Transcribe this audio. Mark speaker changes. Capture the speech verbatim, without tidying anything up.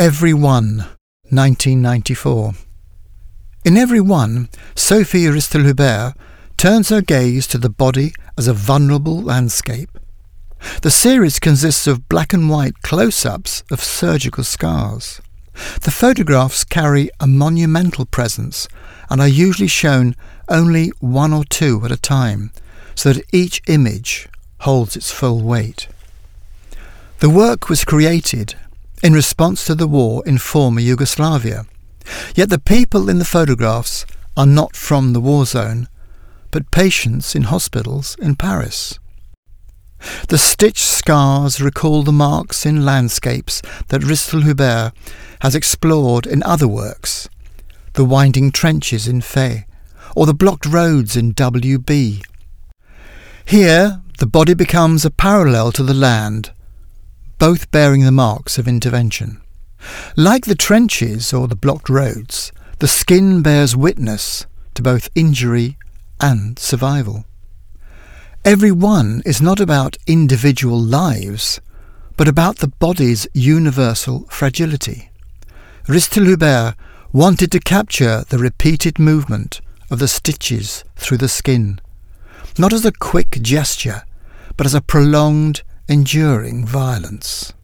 Speaker 1: Every One, nineteen ninety-four. In Every One, Sophie Ristel-Hubert turns her gaze to the body as a vulnerable landscape. The series consists of black and white close-ups of surgical scars. The photographs carry a monumental presence and are usually shown only one or two at a time, so that each image holds its full weight. The work was created in response to the war in former Yugoslavia, yet the people in the photographs are not from the war zone, but patients in hospitals in Paris. The stitched scars recall the marks in landscapes that Ristel-Hubert has explored in other works, the winding trenches in Fay, or the blocked roads in W B. Here, the body becomes a parallel to the land, both bearing the marks of intervention. Like the trenches or the blocked roads, the skin bears witness to both injury and survival. Every One is not about individual lives, but about the body's universal fragility. Ristel-Hubert wanted to capture the repeated movement of the stitches through the skin, not as a quick gesture, but as a prolonged, enduring violence.